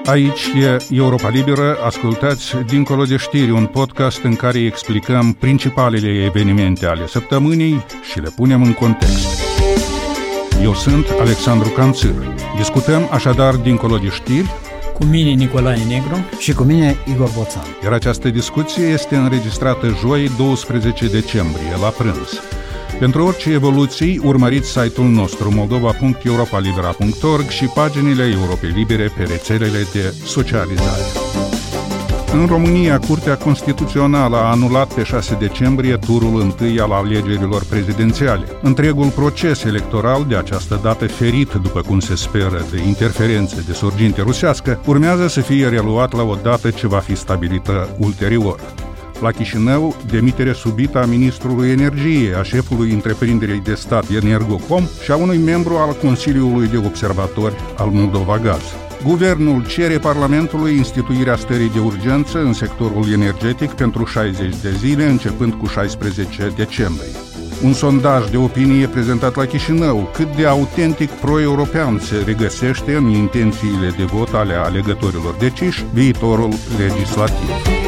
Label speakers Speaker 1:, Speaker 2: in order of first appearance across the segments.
Speaker 1: Aici e Europa Liberă, ascultați Dincolo de știri, un podcast în care explicăm principalele evenimente ale săptămânii și le punem în context. Eu sunt Alexandru Canțir. Discutăm așadar Dincolo de știri,
Speaker 2: cu mine Nicolae Negru
Speaker 3: și cu mine Igor Boțan.
Speaker 1: Iar această discuție este înregistrată joi 12 decembrie, la prânz. Pentru orice evoluții, urmăriți site-ul nostru moldova.europalibera.org și paginile Europei Libere pe rețelele de socializare. În România, Curtea Constituțională a anulat pe 6 decembrie turul întâi al alegerilor prezidențiale. Întregul proces electoral, de această dată ferit, după cum se speră, de interferențe de sorginte rusească, urmează să fie reluat la o dată ce va fi stabilită ulterior. La Chișinău, demiterea subită a ministrului energiei, a șefului întreprinderii de stat Energocom și a unui membru al Consiliului de Observatori al Moldova Gaz. Guvernul cere Parlamentului instituirea stării de urgență în sectorul energetic pentru 60 de zile, începând cu 16 decembrie. Un sondaj de opinie prezentat la Chișinău, cât de autentic pro-european se regăsește în intențiile de vot ale alegătorilor deciși viitorul legislativ.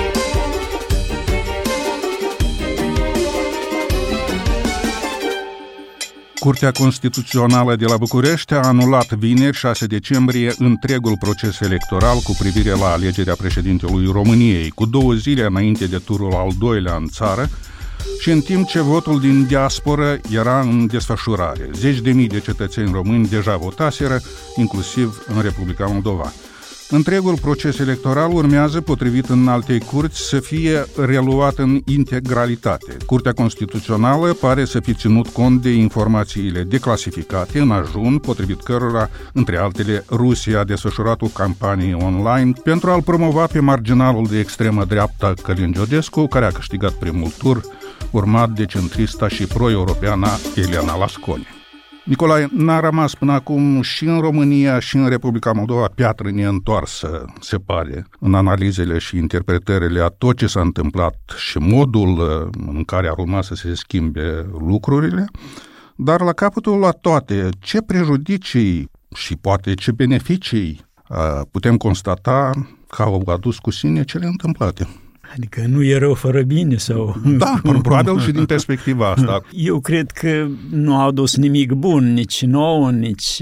Speaker 1: Curtea Constituțională de la București a anulat vineri, 6 decembrie, întregul proces electoral cu privire la alegerea președintelui României, cu 2 zile înainte de turul al doilea în țară și în timp ce votul din diasporă era în desfășurare. Zeci de mii de cetățeni români deja votaseră, inclusiv în Republica Moldova. Întregul proces electoral urmează, potrivit înaltei curți, să fie reluat în integralitate. Curtea Constituțională pare să fi ținut cont de informațiile declasificate în ajun, potrivit cărora, între altele, Rusia a desfășurat o campanie online pentru a-l promova pe marginalul de extremă dreapta Călin Georgescu, care a câștigat primul tur, urmat de centrista și pro-europeana Elena Lasconi. Nicolae, n-a rămas până acum și în România și în Republica Moldova piatră neîntoarsă, se pare, în analizele și interpretările a tot ce s-a întâmplat și modul în care ar urma să se schimbe lucrurile, dar la capătul la toate, ce prejudicii și poate ce beneficii putem constata că au adus cu sine cele întâmplate?
Speaker 2: Adică nu e rău fără bine sau...
Speaker 1: Da, probabil și din perspectiva asta.
Speaker 2: Eu cred că nu au adus nimic bun, nici nouă, nici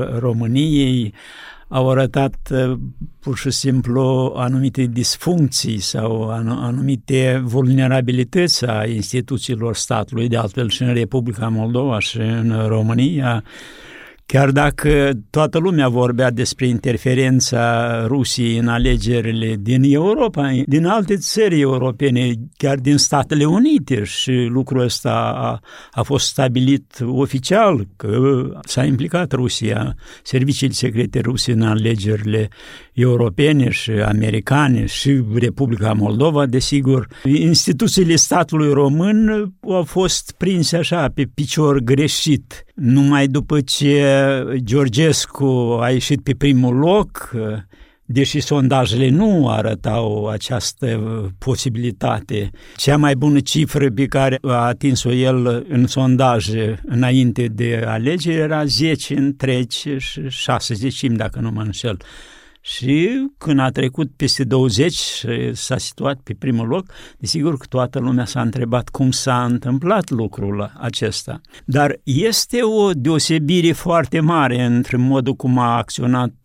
Speaker 2: României. Au arătat pur și simplu anumite disfuncții sau anumite vulnerabilități a instituțiilor statului, de altfel și în Republica Moldova și în România. Chiar dacă toată lumea vorbea despre interferența Rusiei în alegerile din Europa, din alte țări europene, chiar din Statele Unite, și lucrul ăsta a fost stabilit oficial, că s-a implicat Rusia, serviciile secrete ruse în alegerile europene și americane și Republica Moldova, desigur. Instituțiile statului român au fost prinse așa pe picior greșit. Numai după ce Georgescu a ieșit pe primul loc, deși sondajele nu arătau această posibilitate. Cea mai bună cifră pe care a atins-o el în sondaje înainte de alegeri era 10 întregi și 6 zecimi, dacă nu mă înșel. Și când a trecut peste 20 și s-a situat pe primul loc, desigur că toată lumea s-a întrebat cum s-a întâmplat lucrul acesta. Dar este o deosebire foarte mare între modul cum a acționat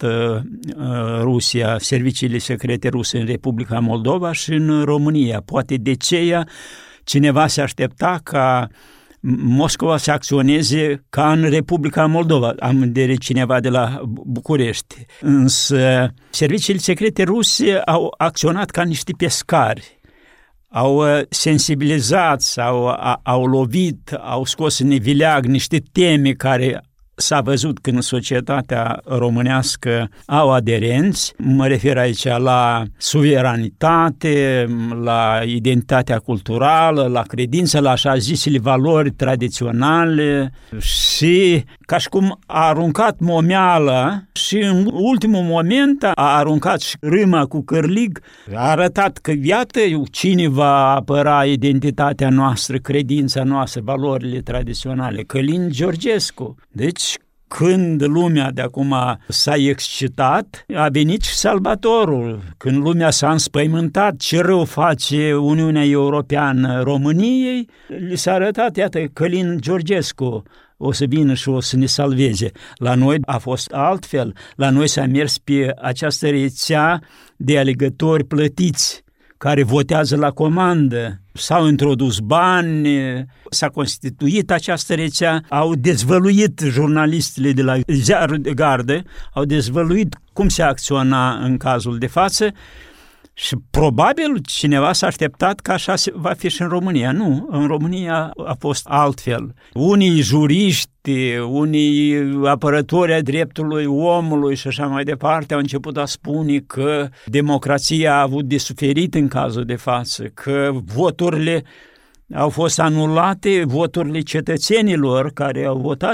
Speaker 2: Rusia, serviciile secrete ruse în Republica Moldova și în România. Poate de aceea cineva se aștepta ca Moscova să acționeze ca în Republica Moldova, am în vedere cineva de la București. Însă serviciile secrete ruse au acționat ca niște pescari. Au sensibilizat sau au lovit, au scos în evileag niște teme care s-a văzut că în societatea românească au aderenți. Mă refer aici la suveranitate, la identitatea culturală, la credință, la așa zisele valori tradiționale și ca și cum a aruncat momeala și în ultimul moment a aruncat și râma cu cârlig, a arătat că iată cine va apăra identitatea noastră, credința noastră, valorile tradiționale, Călin Georgescu. Deci Când lumea de acum s-a excitat, a venit și salvatorul. Când lumea s-a înspăimântat ce rău face Uniunea Europeană României, li s-a arătat, iată, Călin Georgescu o să vină și o să ne salveze. La noi a fost altfel. La noi s-a mers pe această rețea de alegători plătiți care votează la comandă. S-au introdus bani, s-a constituit această rețea, au dezvăluit jurnalistele de la Ziarul de Gardă, au dezvăluit cum se acționa în cazul de față și probabil cineva s-a așteptat că așa va fi și în România. Nu, în România a fost altfel. Unii juriști, unii apărători ai dreptului omului și așa mai departe au început a spune că democrația a avut de suferit în cazul de față, că voturile au fost anulate, voturile cetățenilor care au votat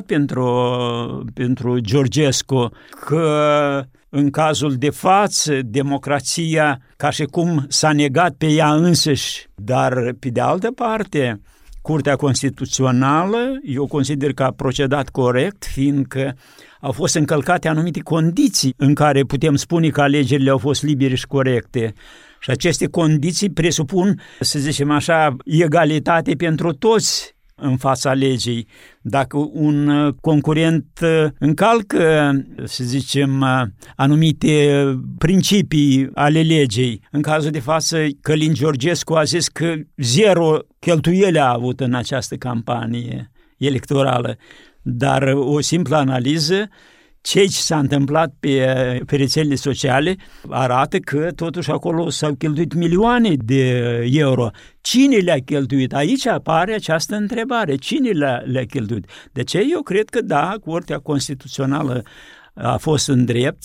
Speaker 2: pentru Georgescu, că în cazul de față, democrația ca și cum s-a negat pe ea însăși, dar pe de altă parte, Curtea Constituțională, eu consider că a procedat corect, fiindcă au fost încălcate anumite condiții în care putem spune că alegerile au fost libere și corecte. Și aceste condiții presupun, să zicem așa, egalitate pentru toți în fața legii. Dacă un concurent încalcă, să zicem, anumite principii ale legii, în cazul de față Călin Georgescu a zis că 0 cheltuieli a avut în această campanie electorală, dar o simplă analiză, ce s-a întâmplat pe rețelele sociale arată că totuși acolo s-au cheltuit milioane de euro. Cine le-a cheltuit? Aici apare această întrebare. Cine le-a cheltuit? De ce? Eu cred că da, Curtea Constituțională a fost în drept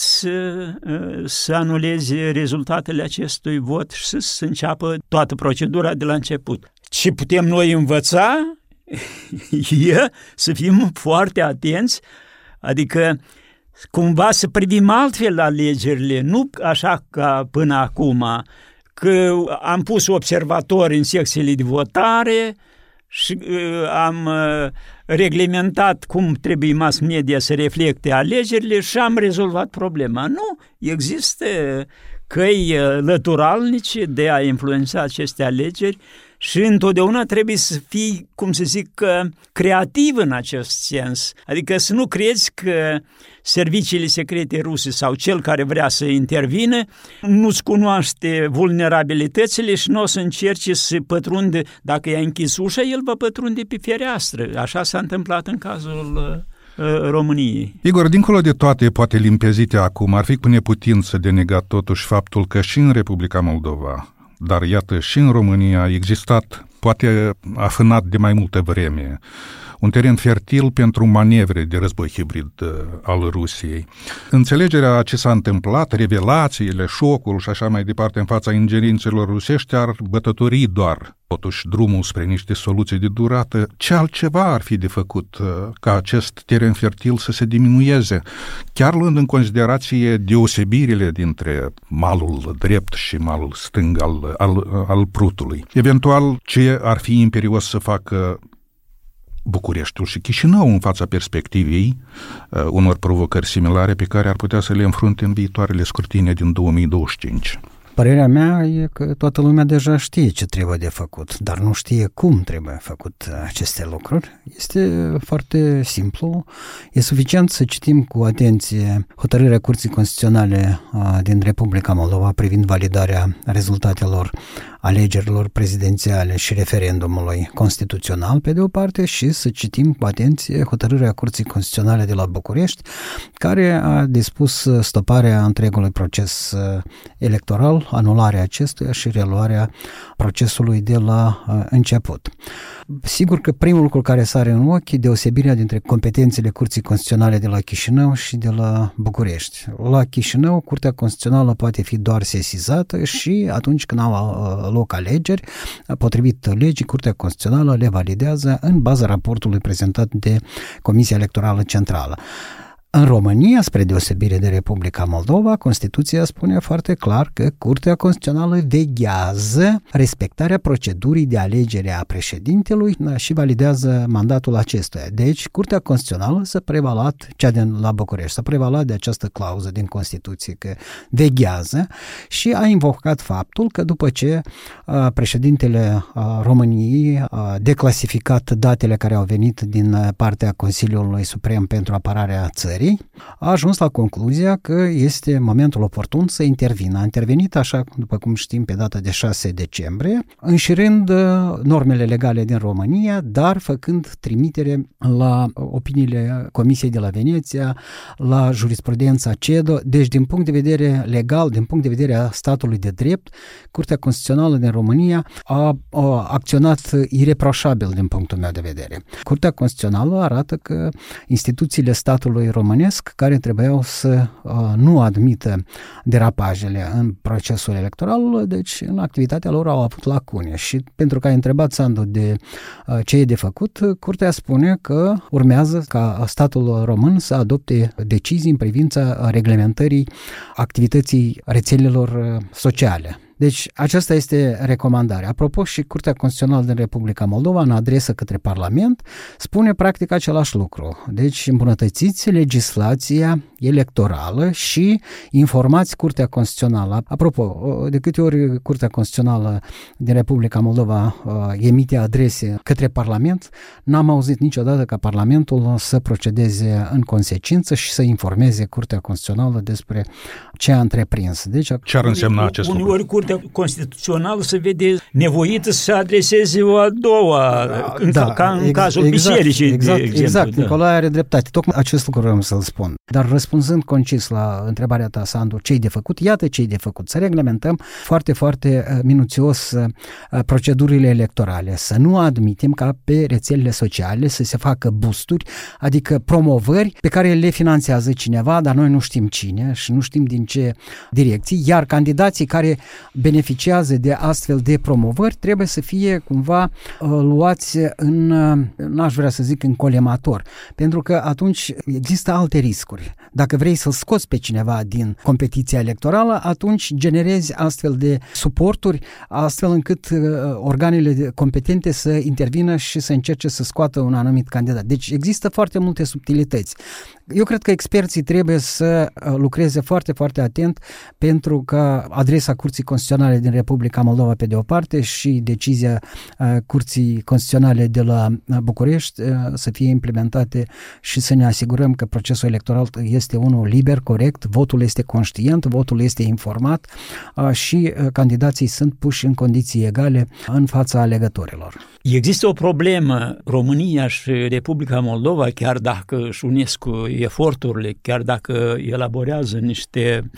Speaker 2: să anuleze rezultatele acestui vot și să înceapă toată procedura de la început. Ce putem noi învăța e să fim foarte atenți, adică cumva să privim altfel alegerile, nu așa ca până acum, că am pus observatori în secțiile de votare și am reglementat cum trebuie mass media să reflecte alegerile și am rezolvat problema. Nu, există căi lăturalnice de a influența aceste alegeri și întotdeauna trebuie să fii, cum să zic, creativ în acest sens. Adică să nu crezi că serviciile secrete ruse sau cel care vrea să intervină nu-ți cunoaște vulnerabilitățile și nu o să încerce să pătrunde, dacă i-a închis ușa, el va pătrunde pe fereastră. Așa s-a întâmplat în cazul României.
Speaker 1: Igor, dincolo de toate poate limpezite acum, ar fi cu neputință de negat totuși faptul că și în Republica Moldova, dar iată și în România, a existat, poate afânat de mai multă vreme, un teren fertil pentru manevre de război hibrid al Rusiei. Înțelegerea ce s-a întâmplat, revelațiile, șocul și așa mai departe în fața ingerințelor rusești ar bătători doar totuși drumul spre niște soluții de durată. Ce altceva ar fi de făcut ca acest teren fertil să se diminueze, chiar luând în considerație deosebirile dintre malul drept și malul stâng al Prutului? Eventual, ce ar fi imperios să facă Bucureștiul și Chișinău în fața perspectivei unor provocări similare pe care ar putea să le înfrunte în viitoarele scrutine din 2025.
Speaker 3: Părerea mea e că toată lumea deja știe ce trebuie de făcut, dar nu știe cum trebuie făcut aceste lucruri. Este foarte simplu. E suficient să citim cu atenție hotărârea Curții Constituționale din Republica Moldova privind validarea rezultatelor alegerilor prezidențiale și referendumului constituțional, pe de o parte, și să citim cu atenție hotărârea Curții Constituționale de la București, care a dispus stoparea întregului proces electoral, anularea acestuia și reluarea procesului de la început. Sigur că primul lucru care sare în ochi e deosebirea dintre competențele Curții Constituționale de la Chișinău și de la București. La Chișinău, Curtea Constituțională poate fi doar sesizată și atunci când au loc alegeri, potrivit legii, Curtea Constituțională le validează în baza raportului prezentat de Comisia Electorală Centrală. În România, spre deosebire de Republica Moldova, Constituția spune foarte clar că Curtea Constituțională veghează respectarea procedurii de alegere a președintelui și validează mandatul acestuia. Deci, Curtea Constituțională s-a prevalat, cea din la București, s-a prevalat de această clauză din Constituție că veghează și a invocat faptul că după ce președintele României a declasificat datele care au venit din partea Consiliului Suprem pentru apărarea țării, a ajuns la concluzia că este momentul oportun să intervină. A intervenit, așa după cum știm, pe data de 6 decembrie, înșirând normele legale din România, dar făcând trimitere la opiniile Comisiei de la Veneția, la jurisprudența CEDO. Deci, din punct de vedere legal, din punct de vedere a statului de drept, Curtea Constituțională din România a acționat ireproșabil din punctul meu de vedere. Curtea Constituțională arată că instituțiile statului românesc care trebuiau să nu admită derapajele în procesul electoral, deci în activitatea lor au avut lacune. Și pentru că ai întrebat, Sandu, de ce e de făcut, Curtea spune că urmează ca statul român să adopte decizii în privința reglementării activității rețelelor sociale. Deci aceasta este recomandarea. Apropo, și Curtea Constituțională din Republica Moldova, în adresă către Parlament, spune practic același lucru. Deci îmbunătățiți legislația electorală și informați Curtea Constituțională. Apropo, de câte ori Curtea Constituțională din Republica Moldova emite adrese către Parlament, n-am auzit niciodată ca Parlamentul să procedeze în consecință și să informeze Curtea Constituțională despre ce a întreprins. Deci,
Speaker 1: ce ar însemna acest lucru?
Speaker 2: Uneori Curtea Constituțională se vede nevoită să adreseze o a doua, în cazul bisericii, de exemplu.
Speaker 3: Exact, Nicolae are dreptate. Tocmai acest lucru vreau să-l spun. Dar răspunzând concis la întrebarea ta, Sandu, ce-i de făcut? Iată ce-i de făcut. Să reglementăm foarte, foarte minuțios procedurile electorale. Să nu admitem ca pe rețelele sociale să se facă boosturi, adică promovări pe care le finanțează cineva, dar noi nu știm cine și nu știm din ce direcții, iar candidații care beneficiază de astfel de promovări trebuie să fie cumva luați n-aș vrea să zic în colemator, pentru că atunci există alte riscuri. Dacă vrei să-l scoți pe cineva din competiția electorală, atunci generezi astfel de suporturi, astfel încât organele competente să intervină și să încerce să scoată un anumit candidat. Deci există foarte multe subtilități. Eu cred că experții trebuie să lucreze foarte, foarte atent pentru că adresa Curții Constituționale din Republica Moldova pe de o parte și decizia Curții Constituționale de la București să fie implementate și să ne asigurăm că procesul electoral este unul liber, corect, votul este conștient, votul este informat și candidații sunt puși în condiții egale în fața alegătorilor.
Speaker 2: Există o problemă. România și Republica Moldova, chiar dacă își unesc eforturile, chiar dacă elaborează niște,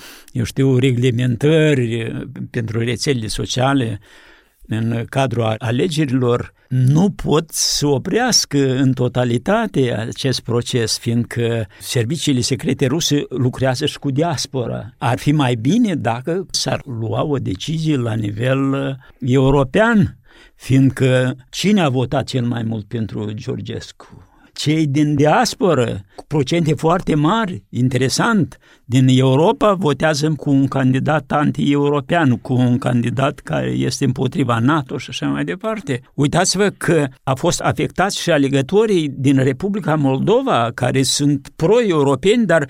Speaker 2: reglementări pentru rețelele sociale în cadrul alegerilor, nu pot să oprească în totalitate acest proces, fiindcă serviciile secrete ruse lucrează și cu diaspora. Ar fi mai bine dacă s-ar lua o decizie la nivel european, fiindcă cine a votat cel mai mult pentru Georgescu? Cei din diasporă, cu procente foarte mari, interesant, din Europa votează cu un candidat anti-european, cu un candidat care este împotriva NATO și așa mai departe. Uitați-vă că a fost afectați și alegătorii din Republica Moldova, care sunt pro-europeni, dar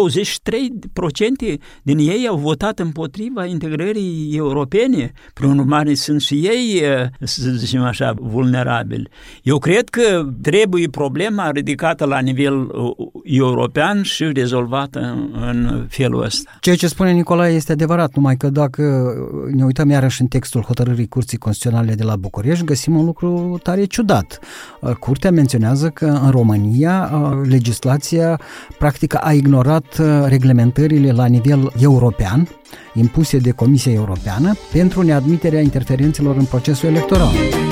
Speaker 2: 23% din ei au votat împotriva integrării europene. Prin urmare, sunt și ei, să zicem așa, vulnerabili. Eu cred că trebuie problema ridicată la nivel european și rezolvată în felul ăsta.
Speaker 3: Ceea ce spune Nicolae este adevărat, numai că dacă ne uităm iarăși în textul hotărârii Curții Constituționale de la București, găsim un lucru tare ciudat. Curtea menționează că în România legislația practic a ignorat reglementările la nivel european impuse de Comisia Europeană pentru neadmiterea interferențelor în procesul electoral.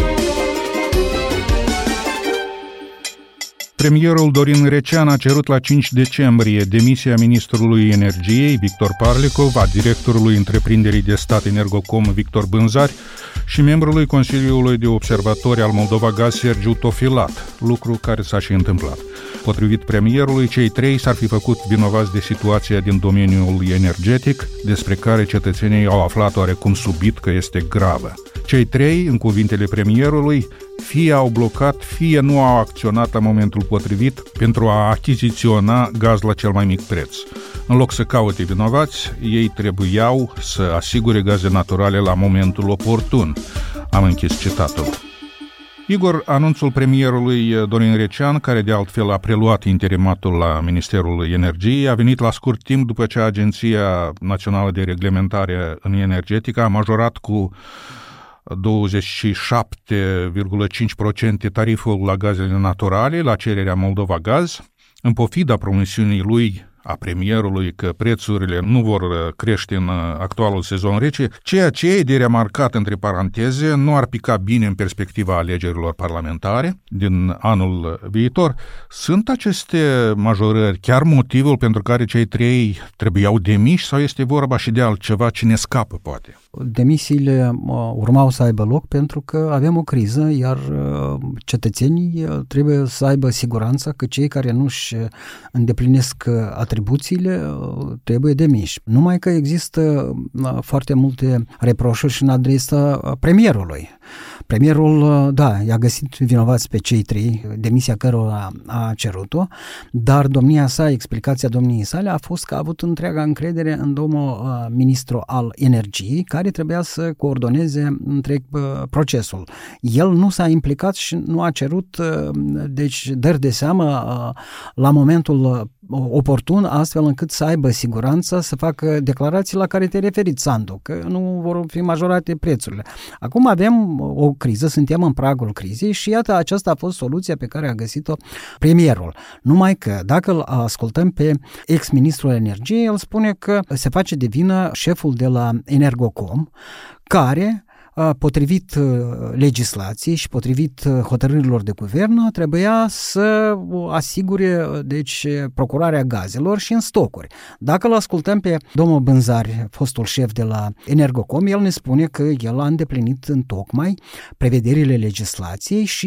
Speaker 1: Premierul Dorin Recean a cerut la 5 decembrie demisia ministrului energiei Victor Parlikov, a directorului întreprinderii de stat Energocom Victor Bânzari și membrului Consiliului de Observatori al Moldova Gaz Sergiu Tofilat, lucru care s-a și întâmplat. Potrivit premierului, cei trei s-ar fi făcut vinovați de situația din domeniul energetic, despre care cetățenii au aflat oarecum subit că este gravă. Cei trei, în cuvintele premierului, fie au blocat, fie nu au acționat la momentul potrivit pentru a achiziționa gaz la cel mai mic preț. În loc să caute vinovați, ei trebuiau să asigure gaze naturale la momentul oportun. Am închis citatul. Igor, anunțul premierului Dorin Recean, care de altfel a preluat interimatul la Ministerul Energiei, a venit la scurt timp după ce Agenția Națională de Reglementare în Energetică a majorat cu 27,5% tariful la gazele naturale la cererea Moldova Gaz, în pofida promisiunii lui, a premierului, că prețurile nu vor crește în actualul sezon rece, ceea ce e de remarcat între paranteze nu ar pica bine în perspectiva alegerilor parlamentare din anul viitor. Sunt aceste majorări chiar motivul pentru care cei trei trebuiau demiși sau este vorba și de altceva ce ne scapă, poate?
Speaker 3: Demisiile urmau să aibă loc pentru că avem o criză, iar cetățenii trebuie să aibă siguranța că cei care nu-și îndeplinesc atribuțiile trebuie demiși. Numai că există foarte multe reproșuri și în adresa premierului. Premierul, da, i-a găsit vinovați pe cei trei, demisia cărora a cerut-o, dar domnia sa, explicația domniei sale a fost că a avut întreaga încredere în domnul ministru al energiei, care trebuia să coordoneze întreg procesul. El nu s-a implicat și nu a cerut, deci, dări de seamă la momentul oportun, astfel încât să aibă siguranța să facă declarații la care te referiți, Sandu, că nu vor fi majorate prețurile. Acum avem o criză, suntem în pragul crizei și iată, aceasta a fost soluția pe care a găsit-o premierul. Numai că, dacă îl ascultăm pe ex-ministrul energiei, el spune că se face de vină șeful de la Energocom, care, potrivit legislației și potrivit hotărârilor de guvern, trebuia să asigure, deci, procurarea gazelor și în stocuri. Dacă îl ascultăm pe domnul Bânzari, fostul șef de la Energocom, el ne spune că el a îndeplinit întocmai prevederile legislației și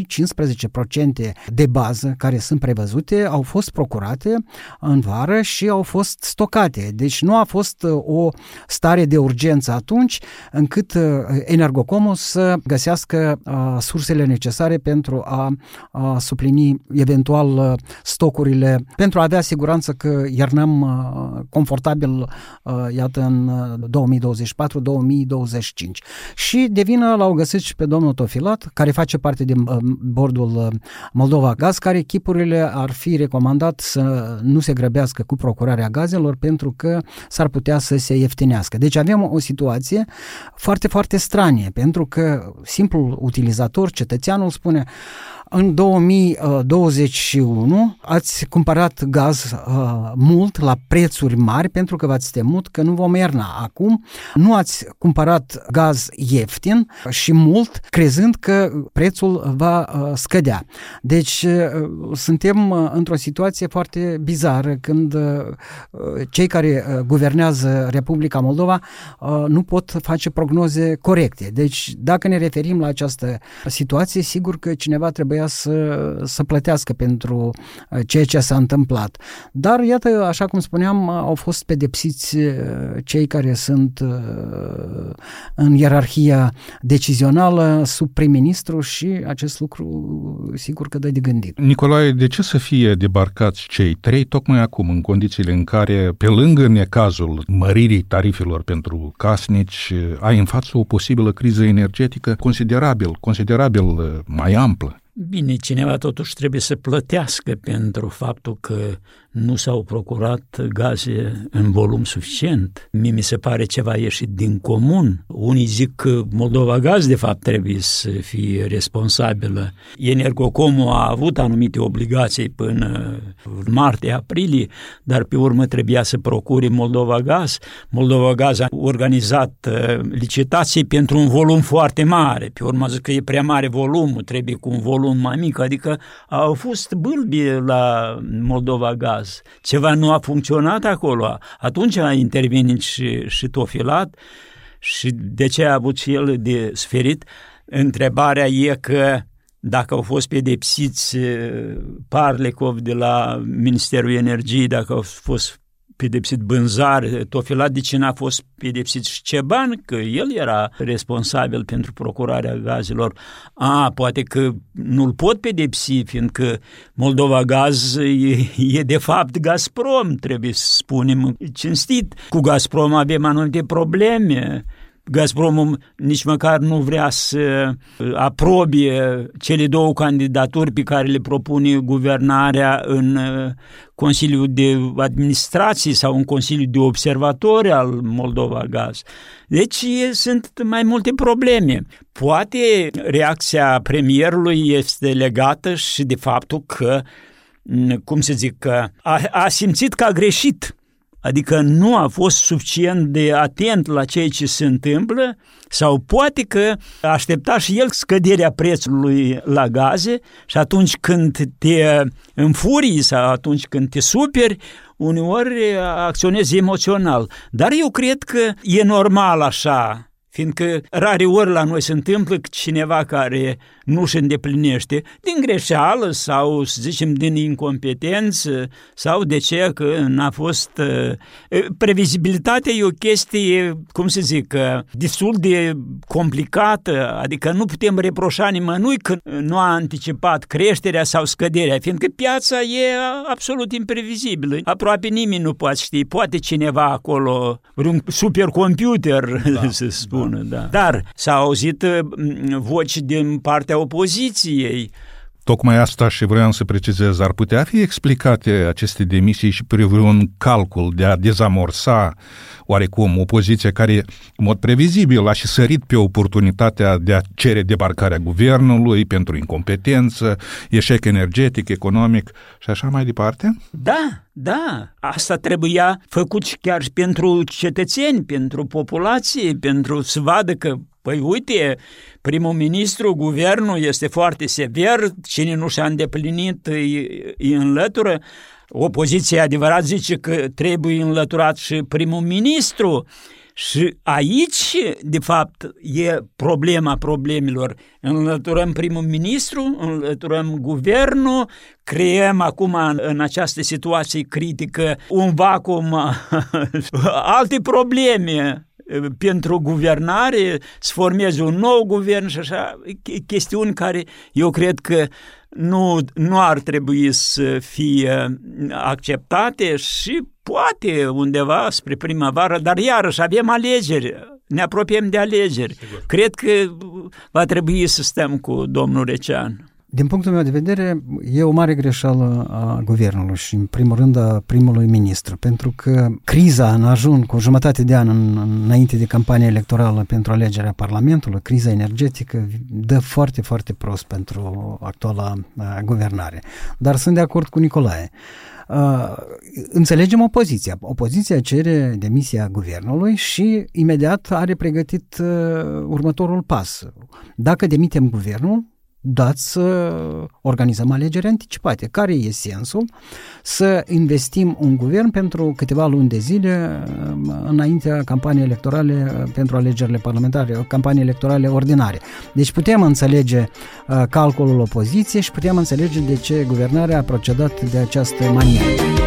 Speaker 3: 15% de bază care sunt prevăzute au fost procurate în vară și au fost stocate. Deci nu a fost o stare de urgență atunci încât Energocomul să găsească sursele necesare pentru a suplini eventual stocurile, pentru a avea siguranță că iernăm confortabil, iată, în 2024-2025. Și de vină l-au găsit și pe domnul Tofilat, care face parte din bordul Moldova Gaz, care chipurile ar fi recomandat să nu se grăbească cu procurarea gazelor pentru că s-ar putea să se ieftinească. Deci avem o situație foarte, foarte stranie, pentru că simplul utilizator, cetățeanul, spune: în 2021 ați cumpărat gaz mult la prețuri mari pentru că v-ați temut că nu vom ierna. Acum nu ați cumpărat gaz ieftin și mult crezând că prețul va scădea. Deci suntem într-o situație foarte bizară când cei care guvernează Republica Moldova nu pot face prognoze corecte. Deci dacă ne referim la această situație, sigur că cineva trebuia să plătească pentru ceea ce s-a întâmplat. Dar, iată, așa cum spuneam, au fost pedepsiți cei care sunt în ierarhia decizională sub prim-ministru și acest lucru sigur că dă de gândit.
Speaker 1: Nicolae, de ce să fie debarcați cei trei tocmai acum, în condițiile în care, pe lângă necazul măririi tarifelor pentru casnici, ai în față o posibilă criză energetică considerabil mai amplă?
Speaker 2: Bine, cineva totuși trebuie să plătească pentru faptul că nu s-au procurat gaze în volum suficient. Mie mi se pare ceva ieșit din comun. Unii zic că Moldova Gaz de fapt trebuie să fie responsabilă. Energocomul a avut anumite obligații până martie-aprilie, dar pe urmă trebuia să procure Moldova Gaz. Moldova Gaz a organizat licitații pentru un volum foarte mare. Pe urmă zic că e prea mare volumul, trebuie cu un volum mai mic, adică au fost bâlbi la Moldova Gaz. Ceva nu a funcționat acolo. Atunci a intervenit și Tofilat și de ce a avut și el de suferit? Întrebarea e că dacă au fost pedepsiți Parlecov de la Ministerul Energiei, dacă au fost pedepsit Bânzar, Tofilat, de ce n-a fost pedepsit Șceban, că el era responsabil pentru procurarea gazelor. Poate că nu-l pot pedepsi, fiindcă Moldova Gaz e de fapt Gazprom, trebuie să spunem cinstit. Cu Gazprom avem anumite probleme. Gazpromul nici măcar nu vrea să aprobe cele 2 candidaturi pe care le propune guvernarea în Consiliul de Administrație sau în Consiliul de Observatori al Moldova Gaz. Deci sunt mai multe probleme. Poate reacția premierului este legată și de faptul că, că a simțit că a greșit. Adică nu a fost suficient de atent la ceea ce se întâmplă sau poate că aștepta și el scăderea prețului la gaze și atunci când te înfurii sau atunci când te superi, uneori acționezi emoțional. Dar eu cred că e normal așa, fiindcă rare ori la noi se întâmplă că cineva care nu își îndeplinește din greșeală sau, să zicem, din incompetență sau de ce că n-a fost... Previzibilitatea e o chestie, destul de complicată, adică nu putem reproșa nimănui că nu a anticipat creșterea sau scăderea, fiindcă piața e absolut imprevizibilă. Aproape nimeni nu poate ști, poate cineva acolo, un supercomputer, să spună. Da. Dar s-au auzit voci din partea opoziției.
Speaker 1: Tocmai asta și vreau să precizez. Ar putea fi explicate aceste demisii și prin un calcul de a dezamorsa oarecum opoziția care, în mod previzibil, a și sărit pe oportunitatea de a cere debarcarea guvernului pentru incompetență, eșec energetic, economic și așa mai departe?
Speaker 2: Da. Asta trebuia făcut și chiar și pentru cetățeni, pentru populație, pentru să vadă că uite, primul ministru, guvernul este foarte sever, cine nu și-a îndeplinit îi înlătură. Opoziția adevărat zice că trebuie înlăturat și primul ministru. Și aici, de fapt, e problema problemelor. Înlăturăm primul ministru, înlăturăm guvernul, creăm acum în această situație critică un vacuum, alte probleme pentru guvernare, să formeze un nou guvern și așa, chestiuni care eu cred că nu ar trebui să fie acceptate și poate undeva spre primăvară, dar iarăși avem alegeri, ne apropiem de alegeri. Sigur. Cred că va trebui să stăm cu domnul Recean.
Speaker 3: Din punctul meu de vedere, e o mare greșeală a guvernului și, în primul rând, a primului ministru, pentru că criza în ajun cu jumătate de an înainte de campania electorală pentru alegerea Parlamentului, criza energetică, dă foarte, foarte prost pentru actuala guvernare. Dar sunt de acord cu Nicolae. Înțelegem opoziția. Opoziția cere demisia guvernului și imediat are pregătit următorul pas. Dacă demitem guvernul, dați să organizăm alegeri anticipate. Care e sensul? Să investim un guvern pentru câteva luni de zile înaintea campaniei electorale pentru alegerile parlamentare, campanii electorale ordinare. Deci putem înțelege calculul opoziției și putem înțelege de ce guvernarea a procedat de această manieră.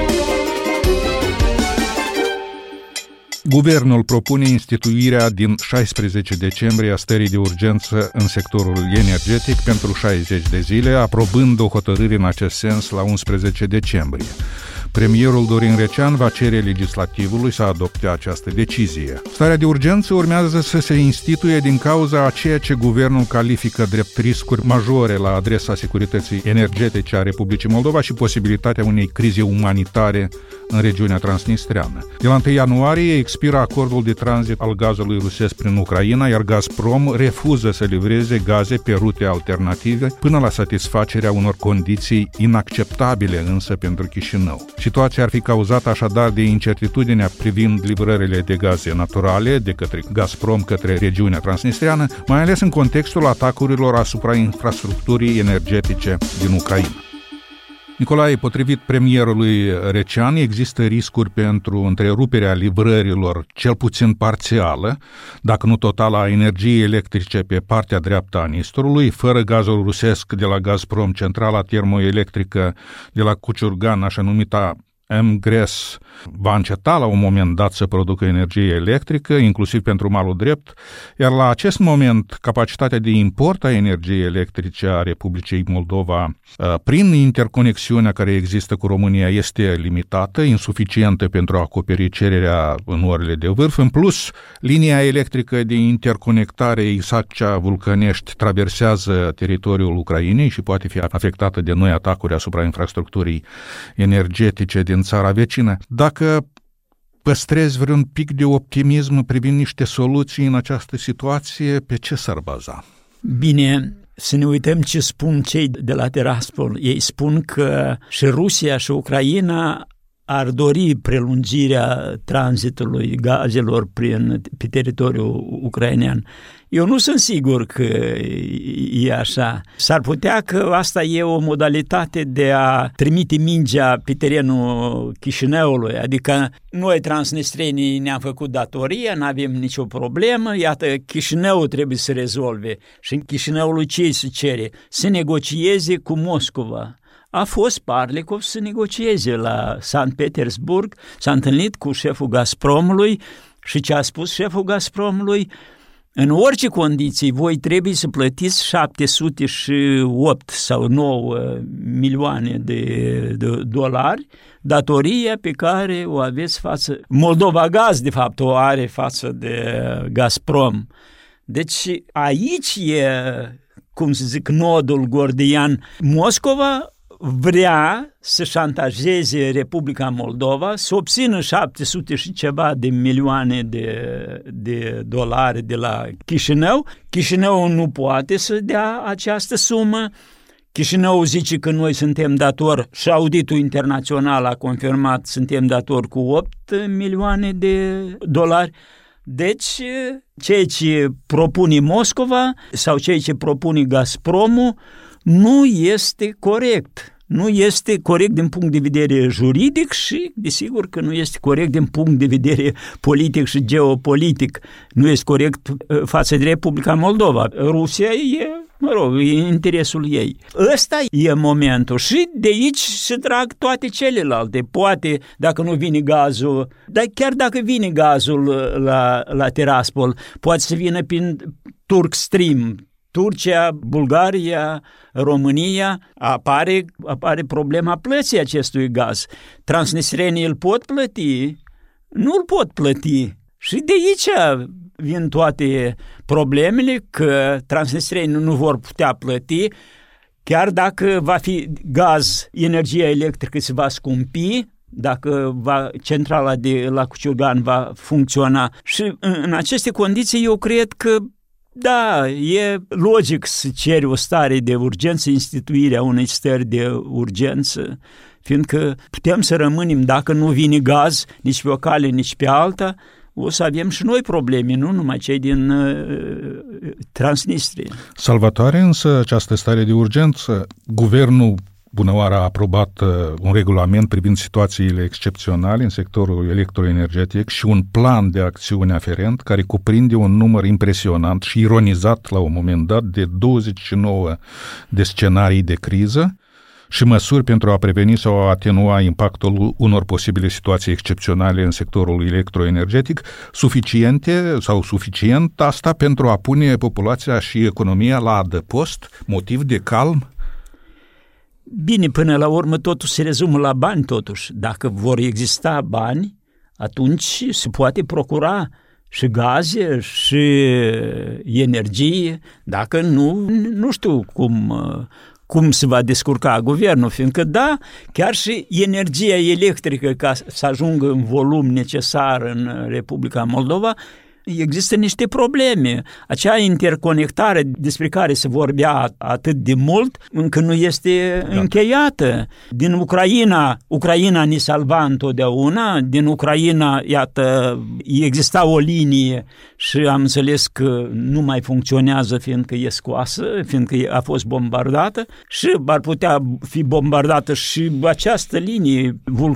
Speaker 1: Guvernul propune instituirea din 16 decembrie a stării de urgență în sectorul energetic pentru 60 de zile, aprobând o hotărâre în acest sens la 11 decembrie. Premierul Dorin Recean va cere legislativului să adopte această decizie. Starea de urgență urmează să se instituie din cauza a ceea ce guvernul califică drept riscuri majore la adresa securității energetice a Republicii Moldova și posibilitatea unei crize umanitare în regiunea transnistreană. De la 1 ianuarie expiră acordul de tranzit al gazului rusesc prin Ucraina, iar Gazprom refuză să livreze gaze pe rute alternative până la satisfacerea unor condiții inacceptabile însă pentru Chișinău. Situația ar fi cauzată așadar de incertitudinea privind livrările de gaze naturale de către Gazprom către regiunea transnistreană, mai ales în contextul atacurilor asupra infrastructurii energetice din Ucraina. Nicolae, potrivit premierului Recean, există riscuri pentru întreruperea livrărilor, cel puțin parțială, dacă nu totală, a energiei electrice pe partea dreaptă a Nistrului, fără gazul rusesc de la Gazprom, centrala termoelectrică de la Cuciurgan, așa numita MGRES, va înceta la un moment dat să producă energie electrică, inclusiv pentru malul drept, iar la acest moment capacitatea de import a energiei electrice a Republicii Moldova prin interconexiunea care există cu România este limitată, insuficientă pentru a acoperi cererea în orele de vârf. În plus, linia electrică de interconectare Isaccea-Vulcănești traversează teritoriul Ucrainei și poate fi afectată de noi atacuri asupra infrastructurii energetice din țara vecină. Dacă păstrezi vreun pic de optimism privind niște soluții în această situație, pe ce s-ar baza?
Speaker 2: Bine, să ne uităm ce spun cei de la Tiraspol. Ei spun că și Rusia și Ucraina ar dori prelungirea tranzitului gazelor pe teritoriul ucrainean. Eu nu sunt sigur că e așa. S-ar putea că asta e o modalitate de a trimite mingea pe terenul Chișinăului, adică noi transnistrenii ne-am făcut datoria, n-avem nicio problemă, iată, Chișinăul trebuie să rezolve și în Chișinăului ce îi se cere? Să negocieze cu Moscova. A fost Parlikov să negocieze la Sankt Petersburg, s-a întâlnit cu șeful Gazpromului și ce a spus șeful Gazpromului? În orice condiții, voi trebuie să plătiți 708 sau 9 milioane de dolari, datoria pe care o aveți față... Moldova Gaz, de fapt, o are față de Gazprom. Deci aici e, cum să zic, nodul gordian. Moscova vrea să șantajeze Republica Moldova, să obțină 700 și ceva de milioane de dolari de la Chișinău. Chișinău nu poate să dea această sumă. Chișinău zice că noi suntem datori și auditul internațional a confirmat suntem datori cu 8 milioane de dolari. Deci, ceea ce propune Moscova sau ceea ce propune Gazpromul nu este corect. Nu este corect din punct de vedere juridic și, desigur, că nu este corect din punct de vedere politic și geopolitic. Nu este corect față de Republica Moldova. Rusia e, e interesul ei. Ăsta e momentul și de aici se trag toate celelalte. Poate, dacă nu vine gazul, dar chiar dacă vine gazul la Tiraspol, poate să vină prin Turk Stream, Turcia, Bulgaria, România, apare problema plății acestui gaz. Transnistrenii îl pot plăti? Nu îl pot plăti. Și de aici vin toate problemele, că transnistrenii nu vor putea plăti, chiar dacă va fi gaz, energia electrică se va scumpi, dacă centrala de la Cuciurgan va funcționa. Și în aceste condiții eu cred că da, e logic să ceri o stare de urgență, instituirea unei stări de urgență, fiindcă putem să rămânem, dacă nu vine gaz, nici pe o cale, nici pe alta, o să avem și noi probleme, nu numai cei din Transnistria.
Speaker 1: Salvatoare însă această stare de urgență, guvernul bunăoară a aprobat un regulament privind situațiile excepționale în sectorul electroenergetic și un plan de acțiune aferent care cuprinde un număr impresionant și ironizat la un moment dat de 29 de scenarii de criză și măsuri pentru a preveni sau a atenua impactul unor posibile situații excepționale în sectorul electroenergetic, suficient asta pentru a pune populația și economia la adăpost, motiv de calm?
Speaker 2: Bine, până la urmă totul se rezumă la bani totuși. Dacă vor exista bani, atunci se poate procura și gaze și energie. Dacă nu știu cum se va descurca guvernul, fiindcă da, chiar și energia electrică ca să ajungă în volum necesar în Republica Moldova există niște probleme. Acea interconectare despre care se vorbea atât de mult, încă nu este încheiată. Din Ucraina ne salva întotdeauna, din Ucraina, iată, exista o linie și am înțeles că nu mai funcționează fiindcă e scoasă, fiindcă a fost bombardată și ar putea fi bombardată și această linie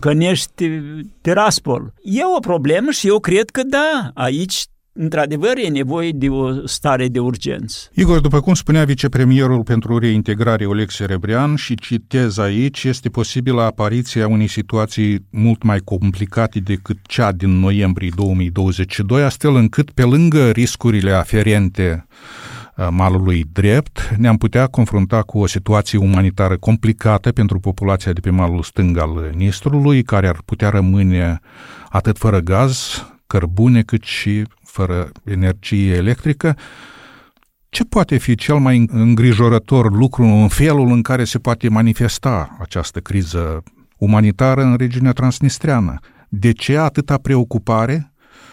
Speaker 2: Vulcănești-Tiraspol. E o problemă și eu cred că da, aici într-adevăr e nevoie de o stare de urgență.
Speaker 1: Igor, după cum spunea vicepremierul pentru reintegrare Oleg Serebrean, și citez aici, este posibilă apariția unei situații mult mai complicate decât cea din noiembrie 2022, astfel încât, pe lângă riscurile aferente malului drept, ne-am putea confrunta cu o situație umanitară complicată pentru populația de pe malul stâng al Nistrului, care ar putea rămâne atât fără gaz, cărbune, cât și fără energie electrică. Ce poate fi cel mai îngrijorător lucru în felul în care se poate manifesta această criză umanitară în regiunea transnistreană? De ce atâta preocupare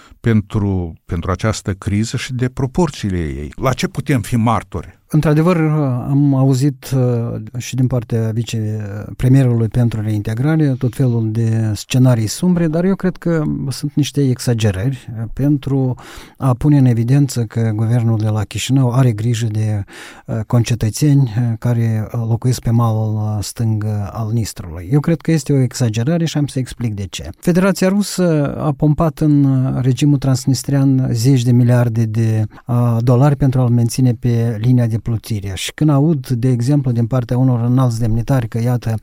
Speaker 1: pentru această criză și de proporțiile ei? La ce putem fi martori?
Speaker 3: Într-adevăr, am auzit și din partea vicepremierului pentru reintegrare tot felul de scenarii sumbre, dar eu cred că sunt niște exagerări pentru a pune în evidență că guvernul de la Chișinău are grijă de concetățeni care locuiesc pe malul stâng al Nistrului. Eu cred că este o exagerare și am să explic de ce. Federația Rusă a pompat în regimul transnistrian zeci de miliarde de dolari pentru a-l menține pe linia de plutire. Și când aud, de exemplu, din partea unor înalți demnitari că, iată,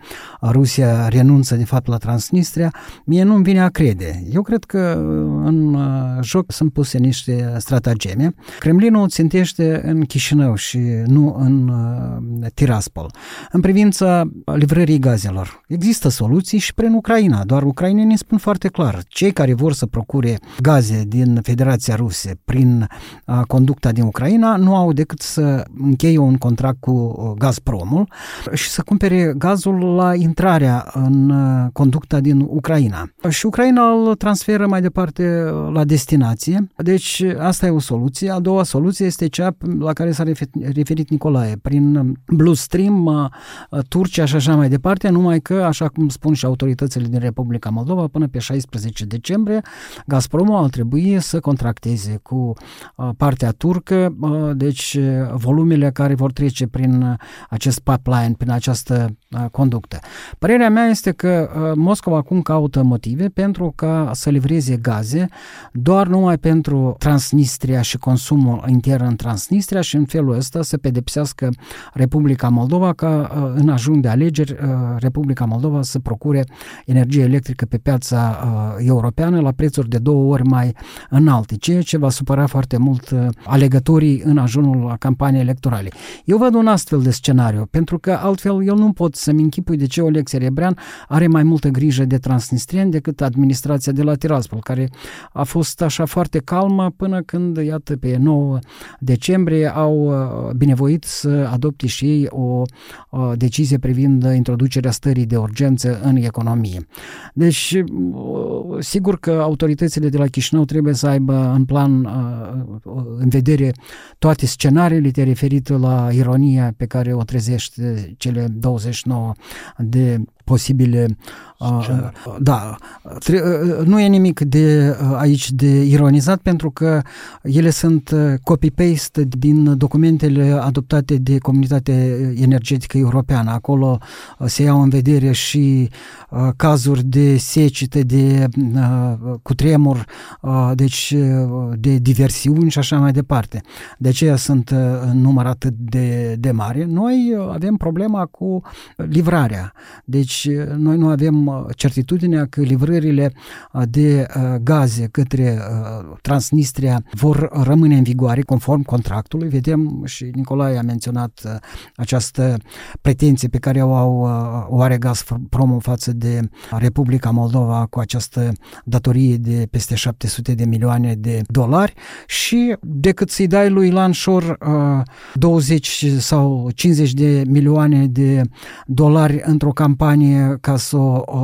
Speaker 3: Rusia renunță de fapt la Transnistria, mie nu-mi vine a crede. Eu cred că în joc sunt puse niște stratageme. Kremlinul țintește în Chișinău și nu în Tiraspol. În privința livrării gazelor, există soluții și prin Ucraina, doar ucrainenii spun foarte clar, cei care vor să procure gaze din Federația Rusă prin conducta din Ucraina nu au decât să încheie un contract cu Gazpromul și să cumpere gazul la intrarea în conducta din Ucraina. Și Ucraina îl transferă mai departe la destinație. Deci asta e o soluție. A doua soluție este cea la care s-a referit Nicolae, prin Blue Stream, Turcia și așa mai departe, numai că, așa cum spun și autoritățile din Republica Moldova, până pe 16 decembrie, Gazpromul ar trebui să contracteze cu partea turcă, deci volumele care vor trece prin acest pipeline, prin această conductă. Părerea mea este că Moscova acum caută motive pentru ca să livreze gaze doar numai pentru Transnistria și consumul intern în Transnistria și în felul ăsta să pedepsească Republica Moldova ca în ajun de alegeri Republica Moldova să procure energie electrică pe piața europeană la prețuri de 2 ori mai înalte, ceea ce va supăra foarte mult alegătorii în ajunul campaniei electorale. Eu văd un astfel de scenariu, pentru că altfel eu nu pot să-mi închipui de ce Oleg Serebrean are mai multă grijă de transnistrieni decât administrația de la Tiraspol, care a fost așa foarte calmă până când, iată, pe 9 decembrie au binevoit să adopte și ei o decizie privind introducerea stării de urgență în economie. Deci, sigur că autoritățile de la Chișinău trebuie să aibă în plan, în vedere toate scenariile, te referit la ironia pe care o trezește cele 29 de posibile nu e nimic de aici de ironizat, pentru că ele sunt copy-paste din documentele adoptate de Comunitatea Energetică Europeană. Acolo se iau în vedere și cazuri de secetă, de cutremur, deci de diversiuni și așa mai departe. De aceea sunt în număr atât de mare. Noi avem problema cu livrarea. Deci noi nu avem certitudinea că livrările de gaze către Transnistria vor rămâne în vigoare conform contractului. Vedem și Nicolae a menționat această pretenție pe care o are Gazpromul față de Republica Moldova cu această datorie de peste 700 de milioane de dolari și decât să-i dai lui Ilan Șor 20 sau 50 de milioane de dolari într-o campanie campanie ca să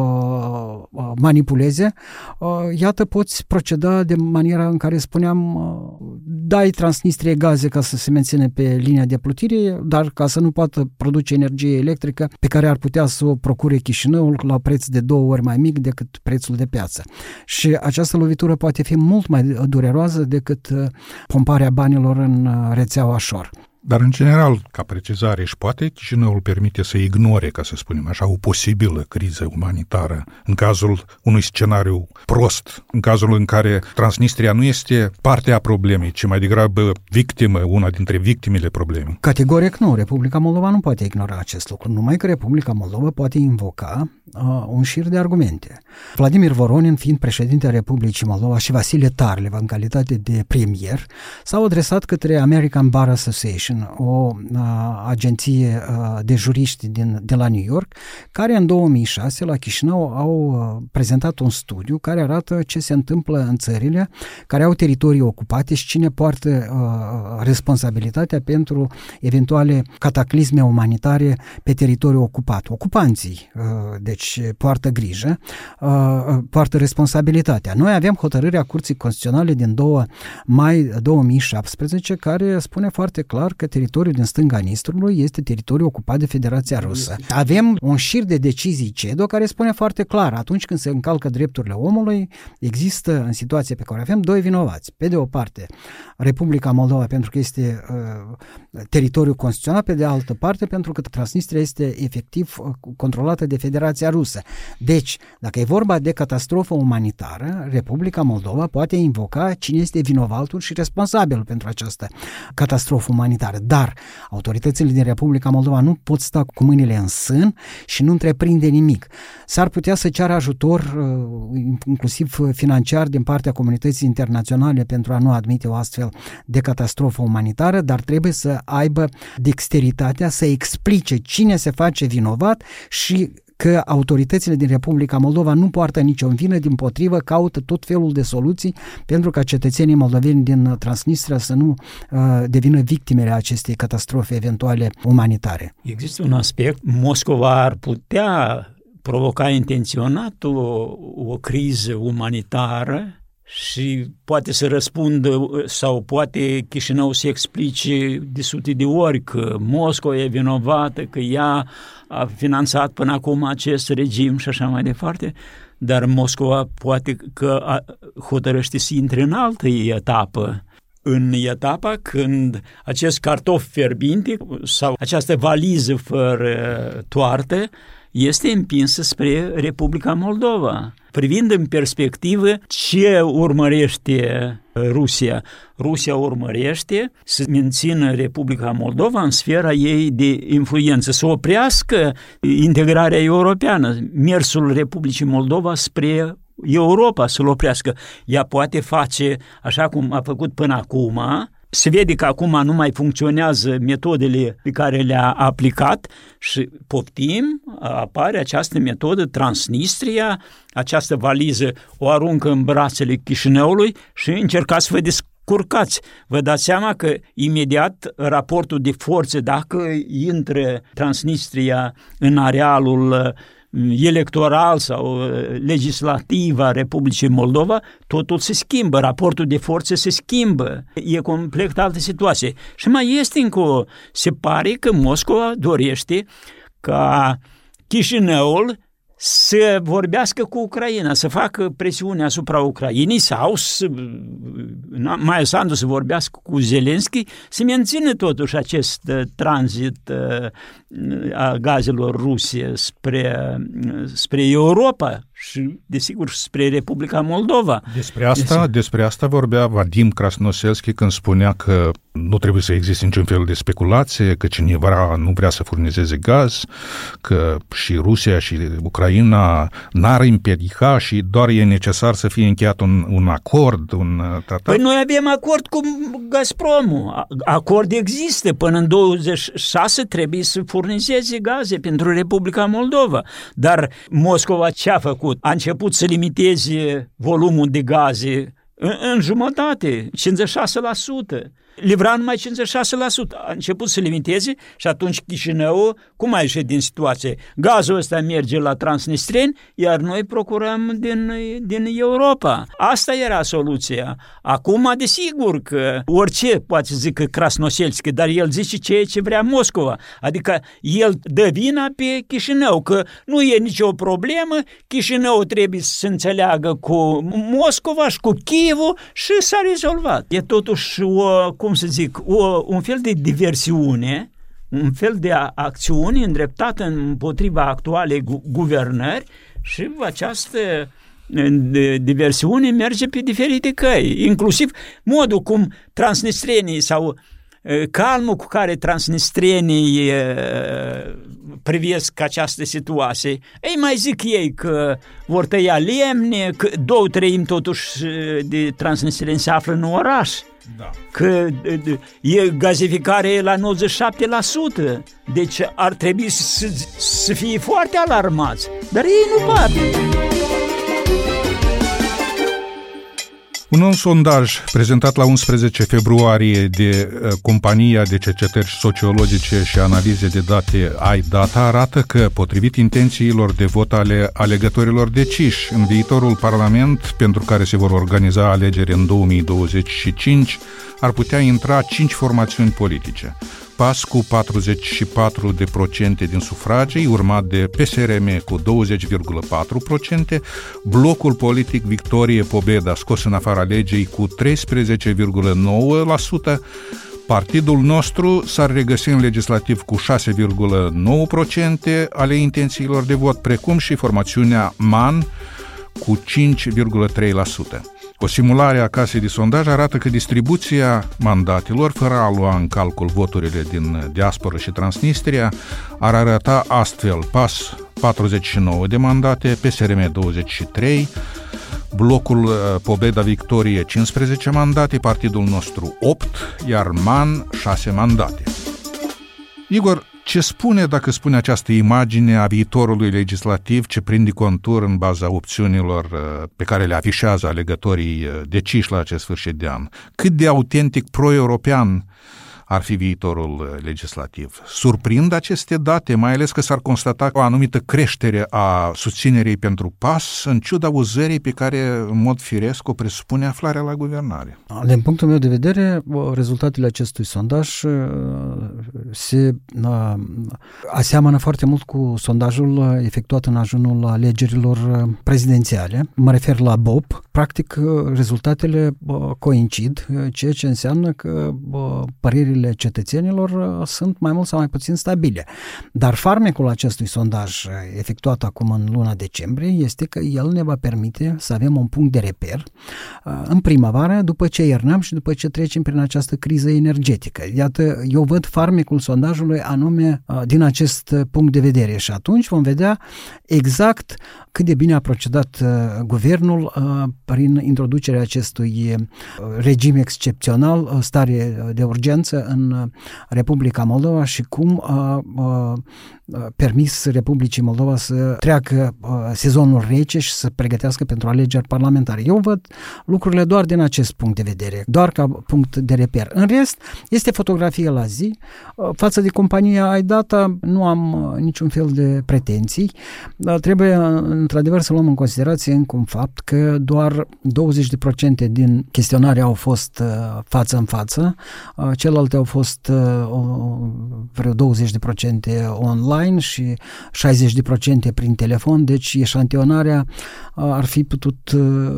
Speaker 3: o manipuleze, iată, poți proceda de maniera în care spuneam, dai Transnistriei gaze ca să se menține pe linia de plutire, dar ca să nu poată produce energie electrică pe care ar putea să o procure Chișinăul la preț de 2 ori mai mic decât prețul de piață. Și această lovitură poate fi mult mai dureroasă decât pomparea banilor în rețeaua Shore.
Speaker 1: Dar, în general, ca precizare, își poate Chișinăul permite să ignore, ca să spunem așa, o posibilă criză umanitară în cazul unui scenariu prost, în cazul în care Transnistria nu este partea problemei, ci mai degrabă victimă, una dintre victimele problemei?
Speaker 3: Categoric nu. Republica Moldova nu poate ignora acest lucru, numai că Republica Moldova poate invoca un șir de argumente. Vladimir Voronin, fiind președinte a Republicii Moldova, și Vasile Tarleva, în calitate de premier, s-au adresat către American Bar Association, o agenție de juriști de la New York, care în 2006 la Chișinău au prezentat un studiu care arată ce se întâmplă în țările care au teritorii ocupate și cine poartă responsabilitatea pentru eventuale cataclisme umanitare pe teritoriul ocupat. Ocupanții, deci, poartă grijă, poartă responsabilitatea. Noi avem hotărârea Curții Constituționale din 2 mai 2017 care spune foarte clar că teritoriul din stânga Nistrului este teritoriul ocupat de Federația Rusă. Avem un șir de decizii CEDO care spune foarte clar, atunci când se încalcă drepturile omului, există în situația pe care o avem 2 vinovați. Pe de o parte, Republica Moldova pentru că este teritoriul constituțional, pe de altă parte pentru că Transnistria este efectiv controlată de Federația Rusă. Deci, dacă e vorba de catastrofă umanitară, Republica Moldova poate invoca cine este vinovatul și responsabil pentru această catastrofă umanitară. Dar autoritățile din Republica Moldova nu pot sta cu mâinile în sân și nu întreprinde nimic. S-ar putea să ceară ajutor, inclusiv financiar, din partea comunității internaționale pentru a nu admite o astfel de catastrofă umanitară, dar trebuie să aibă dexteritatea să explice cine se face vinovat și că autoritățile din Republica Moldova nu poartă nicio vină, dimpotrivă, caută tot felul de soluții pentru ca cetățenii moldoveni din Transnistria să nu devină victimele acestei catastrofe eventuale umanitare.
Speaker 2: Există un aspect, Moscova ar putea provoca intenționat o criză umanitară și poate să răspundă sau poate Chișinău să explice de sute de ori că Moscova e vinovată, că ea a finanțat până acum acest regim și așa mai departe, dar Moscova poate că hotărăște să intre în altă etapă. În etapa când acest cartof fierbinte sau această valiză fără toartă este împinsă spre Republica Moldova. Privind în perspectivă ce urmărește Rusia. Rusia urmărește să mențină Republica Moldova în sfera ei de influență, să oprească integrarea europeană, mersul Republicii Moldova spre Europa, să-l oprească. Ea poate face așa cum a făcut până acum. Se vede că acum nu mai funcționează metodele pe care le-a aplicat și poftim, apare această metodă Transnistria, această valiză o aruncă în brațele Chișinăului și încercați să vă descurcați. Vă dați seama că imediat raportul de forțe, dacă intră Transnistria în arealul electoral sau legislativ a Republicii Moldova, totul se schimbă, raportul de forțe se schimbă, e complet altă situație. Și mai este încă se pare că Moscova dorește ca Chișinăul să vorbească cu Ucraina, să facă presiune asupra Ucrainei sau mai ales să vorbească cu Zelenski, să mențină totuși acest tranzit a gazelor ruse spre Europa și, desigur, spre Republica Moldova.
Speaker 1: Despre asta vorbea Vadim Krasnoselski când spunea că nu trebuie să existe niciun fel de speculație, că cineva nu vrea să furnizeze gaz, că și Rusia și Ucraina n-ar împiedica și doar e necesar să fie încheiat un acord, un tratat.
Speaker 2: Păi noi avem acord cu Gazpromul. Acord există. Până în 26 trebuie să furnizeze gaze pentru Republica Moldova. Dar Moscova ce a făcut? A început să limiteze volumul de gaze în jumătate, 56%. Livra numai 56%. A început să limiteze și atunci Chișinău, cum a ieșit din situație? Gazul ăsta merge la Transnistreni, iar noi procurăm din Europa. Asta era soluția. Acum, desigur că orice poate zică Krasnoselski, dar el zice ceea ce vrea Moscova. Adică el dă vina pe Chișinău, că nu e nicio problemă, Chișinău trebuie să se înțeleagă cu Moscova și cu Kievul și s-a rezolvat. E totuși un fel de diversiune, un fel de acțiune îndreptată împotriva actualei guvernări și această diversiune merge pe diferite căi, inclusiv modul cum transnistrenii sau calmul cu care transnistrenii privesc această situație. Ei mai zic ei că vor tăia lemne, că 2/3 totuși de transnistreni se află în oraș. Da. Că gazificarea e la 97%, deci ar trebui să fie foarte alarmați, dar ei nu par.
Speaker 1: Un nou sondaj prezentat la 11 februarie de compania de cercetări sociologice și analize de date iData arată că, potrivit intențiilor de vot ale alegătorilor deciși în viitorul Parlament, pentru care se vor organiza alegeri în 2025, ar putea intra 5 formațiuni politice. PAS cu 44% din sufragii, urmat de PSRM cu 20,4%, blocul politic Victorie Pobeda scos în afara legii cu 13,9%, partidul nostru s-ar regăsi în legislativ cu 6,9% ale intențiilor de vot, precum și formațiunea MAN cu 5,3%. O simulare a casei de sondaj arată că distribuția mandatelor, fără a lua în calcul voturile din diasporă și Transnistria, ar arăta astfel: PAS 49 de mandate, PSRM 23, blocul Pobeda Victorie 15 mandate, partidul nostru 8, iar MAN 6 mandate. Igor, ce spune dacă spune această imagine a viitorului legislativ ce prinde contur în baza opțiunilor pe care le afișează alegătorii deciși la acest sfârșit de an? Cât de autentic pro-european ar fi viitorul legislativ? Surprind aceste date, mai ales că s-ar constata o anumită creștere a susținerii pentru PAS, în ciuda uzării pe care, în mod firesc, o presupune aflarea la guvernare.
Speaker 3: Din punctul meu de vedere, rezultatele acestui sondaj se aseamănă foarte mult cu sondajul efectuat în ajunul alegerilor prezidențiale. Mă refer la BOP. Practic, rezultatele coincid, ceea ce înseamnă că părerile cetățenilor sunt mai mult sau mai puțin stabile. Dar farmecul acestui sondaj efectuat acum în luna decembrie este că el ne va permite să avem un punct de reper în primăvară, după ce iernăm și după ce trecem prin această criză energetică. Iată, eu văd farmecul sondajului anume din acest punct de vedere și atunci vom vedea exact cât de bine a procedat guvernul prin introducerea acestui regim excepțional, stare de urgență în Republica Moldova și cum a permis Republicii Moldova să treacă sezonul rece și să pregătească pentru alegeri parlamentare. Eu văd lucrurile doar din acest punct de vedere, doar ca punct de reper. În rest, este fotografie la zi. Față de compania iData nu am niciun fel de pretenții. Trebuie într-adevăr să luăm în considerație încă un fapt că doar 20% din chestionare au fost față în față, celelalte au fost vreo 20% online și 60% prin telefon, deci eșantionarea ar fi putut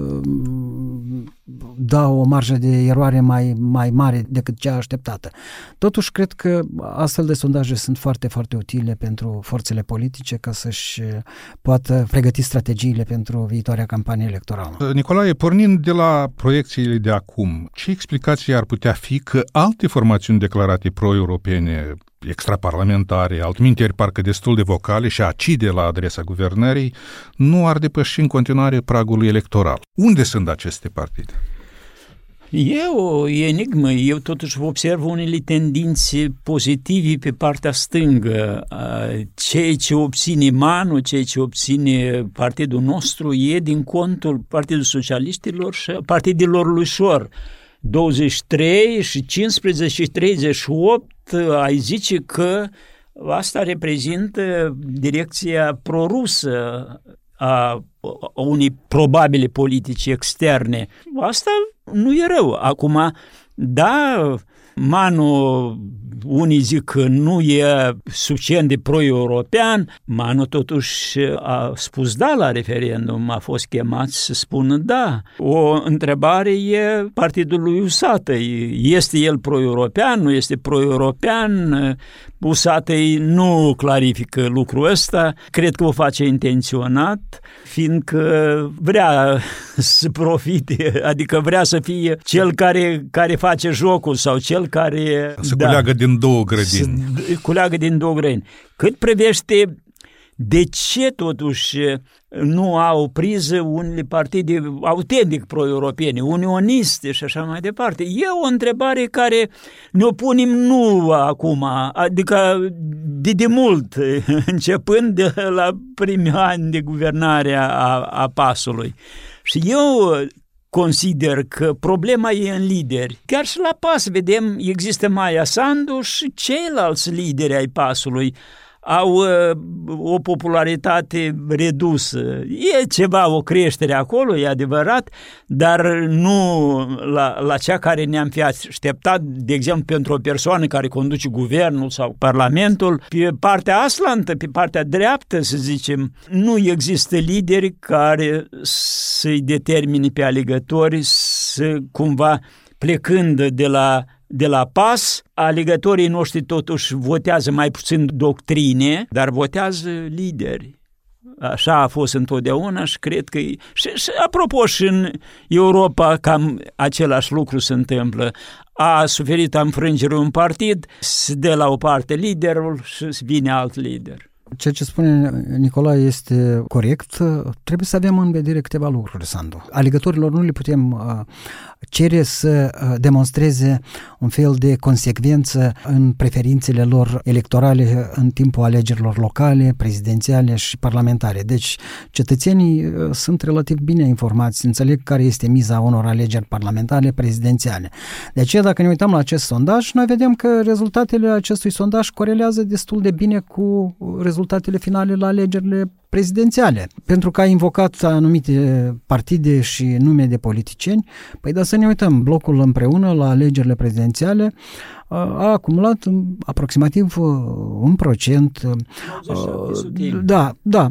Speaker 3: da o marjă de eroare mai mare decât cea așteptată. Totuși, cred că astfel de sondaje sunt foarte, foarte utile pentru forțele politice ca să-și poată pregăti strategiile pentru viitoarea campanie electorală.
Speaker 1: Nicolae, pornind de la proiecțiile de acum, ce explicații ar putea fi că alte formațiuni declarate pro-europene, extraparlamentare, altminteri parcă destul de vocale și acide la adresa guvernării, nu ar depăși în continuare pragul electoral? Unde sunt aceste partide?
Speaker 2: E o enigmă. Eu totuși observ unele tendințe pozitive pe partea stângă. Ceea ce obține Manu, ceea ce obține partidul nostru e din contul Partidul Socialiștilor și partidelor lui Șor. 23 și 15 și 38, ai zice că asta reprezintă direcția prorusă a unei probabile politici externe. Asta nu e rău. Acum, da, Manu, unii zic că nu e suficient de pro-european, Manu totuși a spus da la referendum, a fost chemat să spună da. O întrebare e partidul lui Usatăi. Este el pro-european, nu este pro-european? Usatăi nu clarifică lucrul ăsta, cred că o face intenționat, fiindcă vrea să profite, adică vrea să fie cel care face jocul sau cel care...
Speaker 1: Se culeagă din două grădini.
Speaker 2: Culeagă din două grădini. Cât privește de ce totuși nu au priză unele partide autentic pro-europene, unioniste și așa mai departe? E o întrebare care ne-o punem nu acum, adică de mult, începând de la primii ani de guvernare a PAS-ului. Și eu consider că problema e în lideri. Chiar și la PAS, vedem, există Maia Sandu și ceilalți lideri ai PAS-ului au o popularitate redusă. E ceva, o creștere acolo, e adevărat, dar nu la cea care ne-am fi așteptat, de exemplu, pentru o persoană care conduce guvernul sau parlamentul. Pe partea aslantă, pe partea dreaptă, să zicem, nu există lideri care să-i determine pe alegători să cumva, plecând de la PAS, alegătorii noștri totuși votează mai puțin doctrine, dar votează lideri. Așa a fost întotdeauna și cred că... Și apropo, și în Europa cam același lucru se întâmplă. A suferit înfrângere un partid, se dă la o parte liderul și vine alt lider.
Speaker 3: Ceea ce spune Nicolae este corect. Trebuie să avem în vedere câteva lucruri, Sandu. Alegătorilor nu le putem cere să demonstreze un fel de consecvență în preferințele lor electorale în timpul alegerilor locale, prezidențiale și parlamentare. Deci cetățenii sunt relativ bine informați, înțeleg care este miza unor alegeri parlamentare, prezidențiale. De aceea, dacă ne uităm la acest sondaj, noi vedem că rezultatele acestui sondaj corelează destul de bine cu rezultatele finale la alegerile prezidențiale. Pentru că a invocat anumite partide și nume de politicieni, păi da, să ne uităm, Blocul Împreună la alegerile prezidențiale a acumulat aproximativ 1%. Da.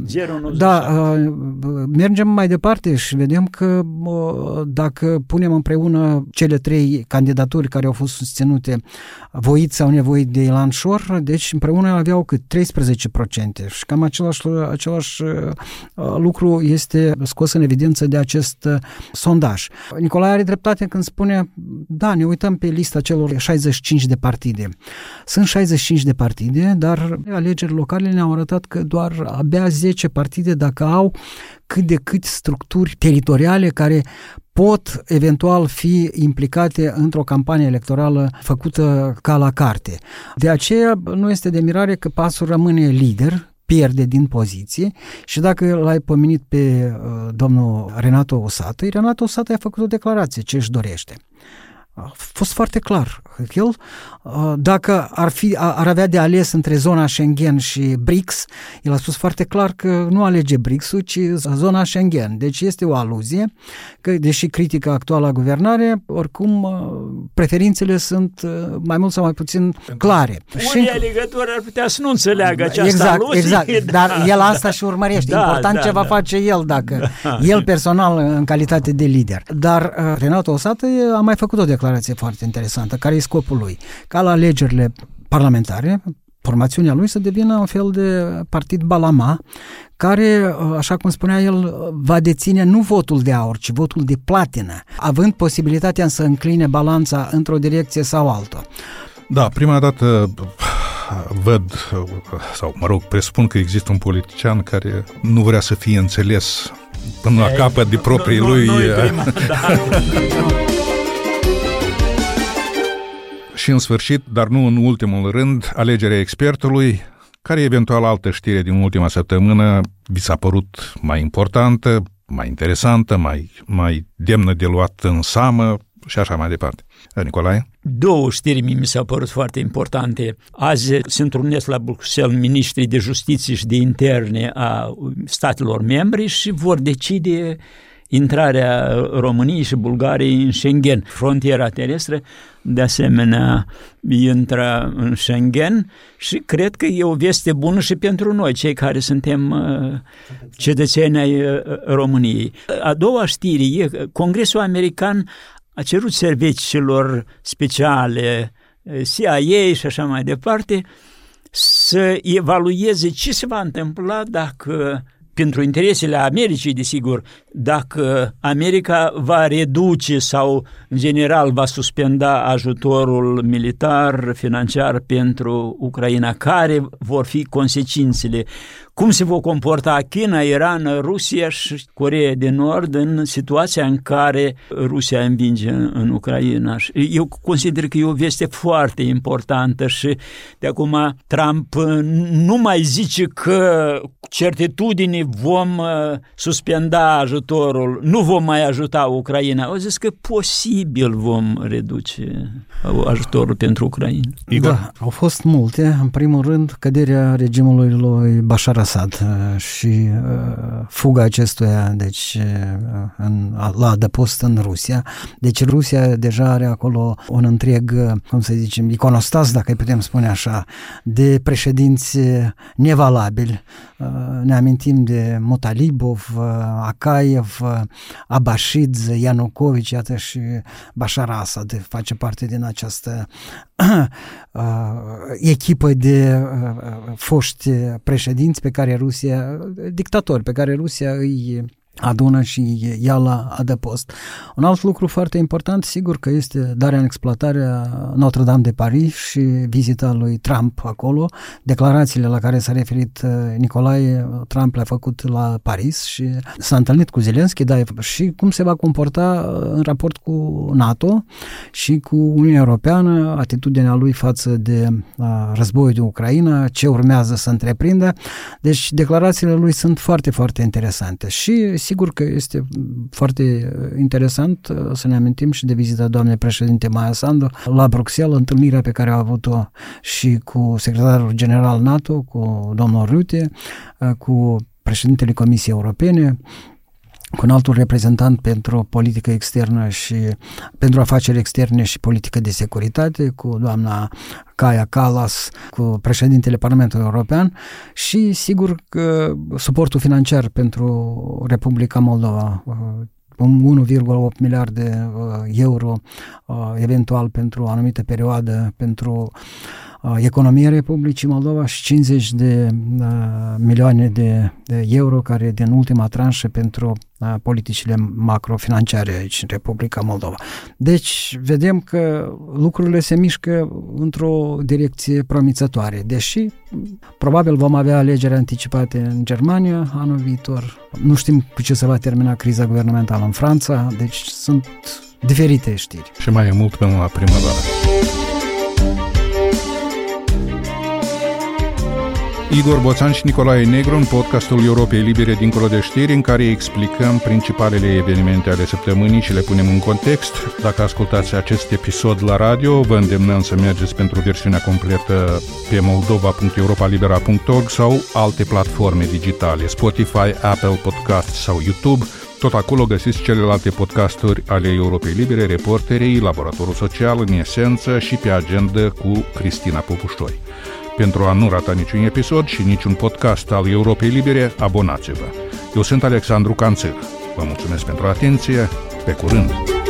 Speaker 3: Mergem mai departe și vedem că dacă punem împreună cele trei candidaturi care au fost susținute, voit sau nevoit de Ilan Șor, deci împreună aveau cât 13% și cam același lucru este scos în evidență de acest sondaj. Nicolae are dreptate când spune, da, ne uităm pe lista celor 65 de partide. Sunt 65 de partide, dar alegerile locale ne-au arătat că doar abia 10 partide, dacă au cât de cât structuri teritoriale care pot eventual fi implicate într-o campanie electorală făcută ca la carte. De aceea nu este de mirare că PAS-ul rămâne lider, pierde din poziție și dacă l-ai pomenit pe domnul Renato Usatăi, Renato Usatăi a făcut o declarație ce își dorește. A fost foarte clar. El, dacă ar avea de ales între zona Schengen și BRICS, el a spus foarte clar că nu alege BRICS-ul, ci zona Schengen. Deci este o aluzie că, deși critica actuală a guvernare, oricum preferințele sunt mai mult sau mai puțin clare.
Speaker 2: Unii alegători ar putea să nu înțeleagă această aluzie.
Speaker 3: Exact, dar el asta și urmărește. Important ce va face el, dacă el personal în calitate de lider. Dar Renato Usatăi a mai făcut o declarație foarte interesantă, care e scopul lui. Ca la alegerile parlamentare, formațiunea lui să devină un fel de partid balama, care, așa cum spunea el, va deține nu votul de aur, ci votul de platină, având posibilitatea să încline balanța într-o direcție sau alta.
Speaker 1: Da, prima dată văd, sau presupun că există un politician care nu vrea să fie înțeles până la capăt de proprii lui... Și în sfârșit, dar nu în ultimul rând, alegerea expertului, care eventual altă știre din ultima săptămână vi s-a părut mai importantă, mai interesantă, mai demnă de luat în seamă și așa mai departe. Nicolae?
Speaker 2: Două știri mi s-au părut foarte importante. Azi se întrunesc la Bruxelles ministrii de justiție și de interne a statelor membri și vor decide intrarea României și Bulgariei în Schengen. Frontiera terestră, de asemenea, intră în Schengen și cred că e o veste bună și pentru noi, cei care suntem cetățeni ai României. A doua știre e că Congresul American a cerut serviciilor speciale, CIA și așa mai departe, să evalueze ce se va întâmpla dacă, pentru interesele Americii, desigur, dacă America va reduce sau, în general, va suspenda ajutorul militar, financiar pentru Ucraina, care vor fi consecințele, cum se vor comporta China, Iran, Rusia și Coreea de Nord în situația în care Rusia învinge în Ucraina. Eu consider că e o veste foarte importantă și de acum Trump nu mai zice că certitudine vom suspenda ajutorul, nu vom mai ajuta Ucraina. Au zis că posibil vom reduce ajutorul pentru Ucraina.
Speaker 3: Da, au fost multe. În primul rând, căderea regimului lui Bashar Assad și fuga acestuia, deci la adăpost în Rusia. Deci Rusia deja are acolo un întreg, cum să zicem, iconostas, dacă îi putem spune așa, de președinți nevalabili. Ne amintim de Mutalibov, Akayev, Abashidze, Ianucovici, iată și Bashar Assad face parte din această echipă de foști președinți pe care Rusia, dictatori pe care Rusia îi adună și ia la adăpost. Un alt lucru foarte important, sigur că este darea în exploatare a Notre-Dame de Paris și vizita lui Trump acolo, declarațiile la care s-a referit Nicolae, Trump le-a făcut la Paris și s-a întâlnit cu Zelensky, dar și cum se va comporta în raport cu NATO și cu Uniunea Europeană, atitudinea lui față de războiul din Ucraina, ce urmează să întreprindă. Deci declarațiile lui sunt foarte, foarte interesante și sigur că este foarte interesant să ne amintim și de vizita doamnei președinte Maia Sandu la Bruxelles, întâlnirea pe care a avut-o și cu secretarul general NATO, cu domnul Rutte, cu președintele Comisiei Europene, cu un altul reprezentant pentru politică externă și pentru afaceri externe și politică de securitate, cu doamna Kaja Kallas, cu președintele Parlamentului European și sigur că suportul financiar pentru Republica Moldova, 1,8 miliarde euro eventual pentru o anumită perioadă pentru economia Republicii Moldova și 50 de milioane de euro care din ultima tranșă pentru politicile macrofinanciare aici în Republica Moldova. Deci vedem că lucrurile se mișcă într-o direcție promițătoare, deși probabil vom avea alegeri anticipate în Germania anul viitor. Nu știm cu ce se va termina criza guvernamentală în Franța, deci sunt diferite știri.
Speaker 1: Și mai e mult până la primăvară. Igor Boțan și Nicolae Negru în podcastul Europei Libere dincolo de știri, în care explicăm principalele evenimente ale săptămânii și le punem în context. Dacă ascultați acest episod la radio, vă îndemnăm să mergeți pentru versiunea completă pe moldova.europalibera.org sau alte platforme digitale, Spotify, Apple Podcasts sau YouTube. Tot acolo găsiți celelalte podcasturi ale Europei Libere, Reporterii, Laboratorul Social, în esență și pe agenda cu Cristina Popușoi. Pentru a nu rata niciun episod și niciun podcast al Europei Libere, abonați-vă. Eu sunt Alexandru Canțir. Vă mulțumesc pentru atenție. Pe curând!